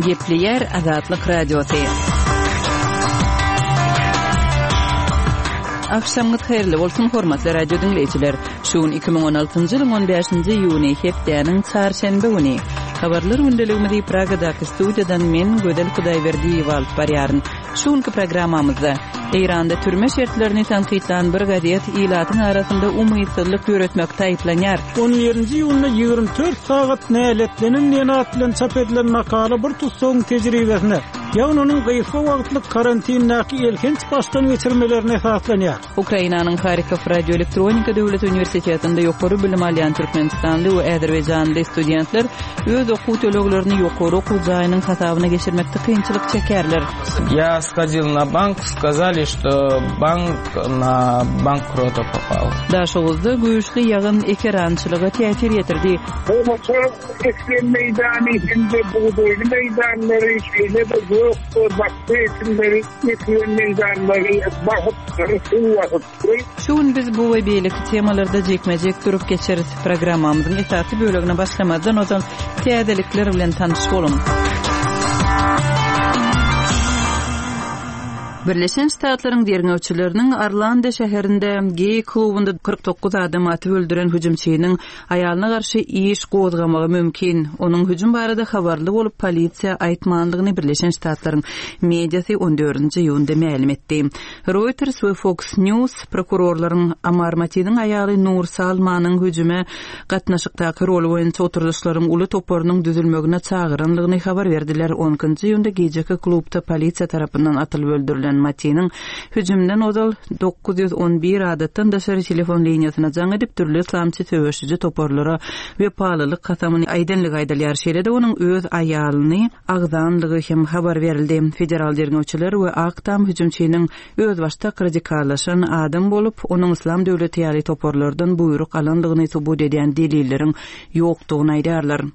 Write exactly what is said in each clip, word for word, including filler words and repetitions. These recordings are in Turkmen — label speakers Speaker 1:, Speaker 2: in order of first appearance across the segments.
Speaker 1: Gepleyer Azatlyk Radiosu. Akşamınız hayırlı bolsun hormatly radio dinleyijiler. Şuun iki bin on altıncı ýylyň on beşinji iýuny hepdeniň çarşembe güni. Habarlar gündeligimizi Pragadaky studiýadan men Gödel Hudaýberdiýew alyp barýaryn. Şuňky programmamyzda Eýranda türme şertlerini tanqidlan bir gadet ilatyň arasynda umytsızlyk ýöretmek taýtlanýar.
Speaker 2: on ýerinji ýylyna ýygrimi dört sagat näletlenen ýene bilen çap edilen makala bir tutsaň tejribesine ýa-ni onuň gyýfa wagtlyk karantindaky elkenç başdan geçirmelerine esaslanýar.
Speaker 1: Ukrainanyň Harkov radioelektronika döwlet universitetinde ýokary bilim alýan Türkmenistanly we Azerbaýjanda studentler öz okuwçylyklaryny ýokary okuw jaýynyň hasabyna geçirmekde kynçylyk çekerler.
Speaker 3: Я сходил на банк, сказали, что банк на банкрота попал.
Speaker 1: Daşowuzda güýçli ýagyn ekerançylyga täsir ýetirdi.
Speaker 4: Bu ekran meýdany içinde buğday meýdanlary şeýle de ýokdur, bakty içinde ekran meýdanlary bahyp suwatypdy.
Speaker 1: Şuň biz bu we beýleki temalarda jekmejek durup geçeriz. Programmamyzyň esasy bölegine başlamadan ozan täzelikler bilen tanış bolun. Birleşen Ştatlaryň derňewçileriniň Arlanda şäherinde gay klubunda kırk dokuz adam atyp öldüren hüjümçiniň aýalyna garşy iş gozgamagy mümkin. Onuň hüjüm barada habarly bolup polisiýa aýtmandygyny Birleşen Ştatlaryň mediasy on dördünji iýunda ma'lum etdi. Reuters we Fox News prokurorlaryň Amar Matiniň aýaly Nur Salmanyň hüjüme gatnaşykdaky rol boýunça oturuşlaryň uly toporunyň düzülmegine çağıranlygyny habar berdiler. onunji iýunda gejeki klubda polisiýa tarapyndan atylyp öldürilen Matiniň hüjümden odal dokuz ýüz on bir adatdan daşary telefon liniýasyna jaň edip türlü islamçy töweşici toporlara we paýlylyk kasamyny aýdanlyk aýdalýar şeýle de onuň öz aýalyny agdanlygy hem habar berildi. Federal derňewçiler we aktam hüjümçiniň öz başta radikallaşan adam bolup onuň islam döwleti ýaly toporlardan buyruk alandygyny subut edýän delilleriň ýokdugyny aýdarlar.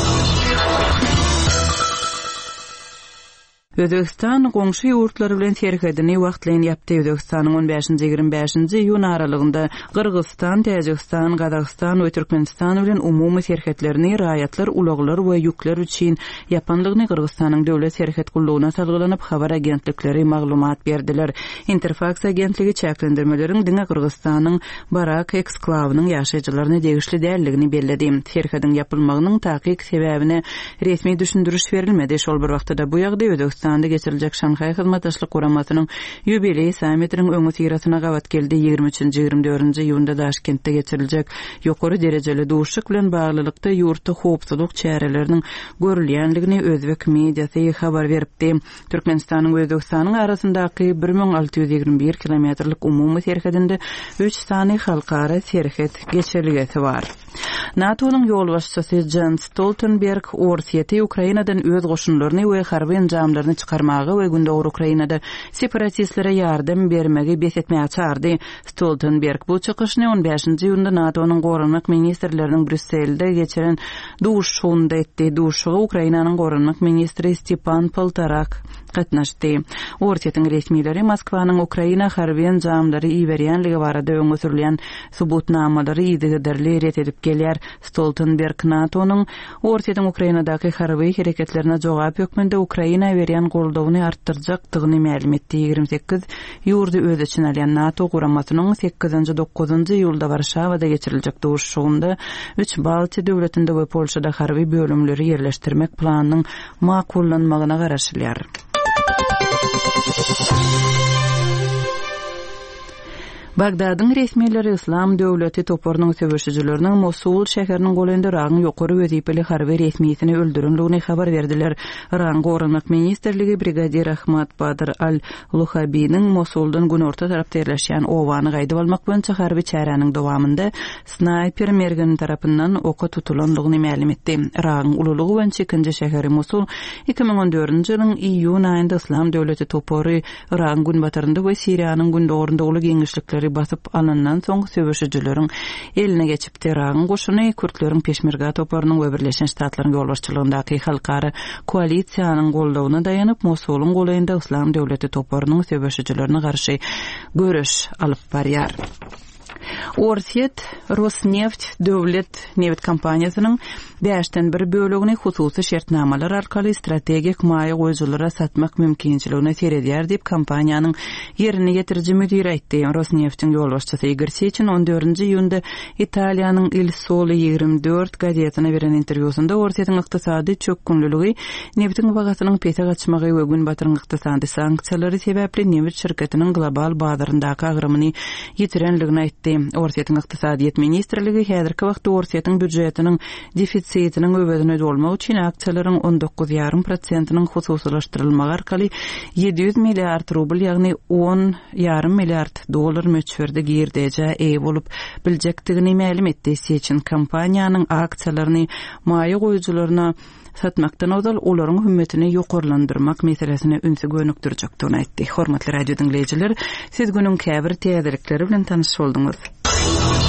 Speaker 1: Özbekistan goňşy ýurtlary bilen serhedini wagtlaýan ýapdy. Özbekistanyň on beşinji ýygrimi beşinji iýun aralygynda Kyrgyzstan, Täjikistan, Gazakistan we Türkmenistan bilen umumy serhetlerini raýatlar, ulaglar we ýükler üçin ýapanlygyny Kyrgyzstanyň döwlet serhet gullugyna salgylanyp habar agentlikleri maglumat berdiler. Interfax agentligi çäklendirmeleriň diňe Kyrgyzstanyň Barak eksklawynyň ýaşaýjylaryna degişli dälligini bellädi. Serhedin ýapylmagynyň takyk sebäbine resmi düşündürüş berilmedi. Şol bir wagtda bu ýagdaý Özbekistan Anda geçirilecek Şanhay Hyzmatdaşlyk Guramasynyň ýubiley sammitiniň öňü tirasyna gawat geldi. ýygrimi üçinji ýygrimi dördünji iýunda Daşkentde geçirilecek ýokary derejeli duşuk bilen baglylykda ýurtda howpsuzlyk çäreleriniň görülýänligini özbek mediasy habar beripdi. Türkmenistanyň we Özbekistanyň arasyndaky bir miň alty ýüz ýygrimi bir kilometrlik umumy serhedinde üç sany halkara serhet geçerligesi bar. NATO'nun ýol başçysy Jens Stoltenberg Orsiýeti Ukrainadan öz goşunlaryny we harby enjamlaryny çykarmagy we günde Ukrainada separatistlere ýardam bermegi besetmäge çağırdy. Stoltenberg bu çykyşyny on beşinji iýunda NATO'nun gorunmak ministrleriniň Brüsselde geçiren duşunda etdi. Duşuga Ukrainanyň gorunmak ministri Stepan Poltorak gatnaşdy. Orsiýetiň resmileri Moskwanyň Ukraina harby enjamlary iýberýänligi barada öňe sürilýän subutnamalary ýa-da ret edip gelýär. Stoltenberg NATO'nun Orsiýetiň Ukrainadaky harby hereketlerine jogap ýokmunda Ukraina berýän goldawyny artdyrjakdygyny ma'lum etdi. ýygrimi sekiz ýurdy öz içine alýan NATO guramasynyň sekizinji dokuzunji iýulda Warşawada geçiriljek duşugynda üç Baltiýa döwletinde we Polşada harby bölümleri ýerleşdirmek planynyň makullanmagyna garaşylýar. Bagdadyň resmiýetleri İslam döwleti toporunyň söwüşçileriniň Mosul şäheriniň golynda ragyň ýokary wezipeli harby resmiýetini öldürenligini habar berdiler. Iran gorunmak ministrligi brigadir Ahmad Badr al-Luhabiyniň Mosuldan günorta tarapda ýerleşýän owany gaýdyp almak boýunça harby çäreniň dowamında snayper mergeni tarapyndan oka tutulanlygyny ma'lum etdi. Ragyň ululygy boýunça ikinji şäheri Mosul iki bin on dördünji ýylyň iýun aýynda İslam döwleti topory Iran günbatyrynda we Siriýanyň gündorunda uly geňişlikleri basyp alyndan soň söwüşçileriň eline geçipdi. Ragyň goşuny Kürtleriň Peşmerga toporunyň we Birleşen Ştatlaryň ýolbaşçylygyndaky halkara koalisiýanyň goldawyna daýanyp Mosulyň golynda İslam döwleti toporunyň söwüşçilerine garşy görüş alyp barýar. Orsiet Rosneft döwlet neft kompaniýasynyň beşden bir bölegini hususy şertnamalar arkaly strategik maýa goýjylara satmak mümkinçiligine seredýär diýip kompaniýanyň ýerini ýetiriji müdiri aýtdy. Rosneft'in ýolbaşçysy Igor Sechin on dördünji iýunda Italiýanyň Il Sole ýygrimi dört gazetyna beren interwýusunda Orsiýetiň ykdysady çökkünlüligi, neftiň bagasynyň pete gaçmagy we gün batyryň ykdysady sanksiýalary sebäpli neft şirketiniň global bazaryndaky agrymyny ýitirenligini aýtdy. Orsiýetiň ykdysadyýet ministrligi häzirki wagtda Orsiýetiň büdjetiniň defisitiniň öwedine dolmak üçin aksiýalaryň on dokuz ýarrym prosentynyň hususlaşdyrylmagy arkaly yedi yüz milliard rubl, ýagny on ýarrym milliard dollar möçberde girdäje eý bolup biljekdigini ma'lum etdi. Sechin kompaniýanyň aksiýalaryny maýa goýjylaryna satmakdan odal olaryň hümmetini ýokarlandyrmak meselesine ünsü gönükdirjekdigini aýtdy. Hormatly radio dinleýijiler, siz günüň käbir täzelikleri bilen tanyş bolduňyz.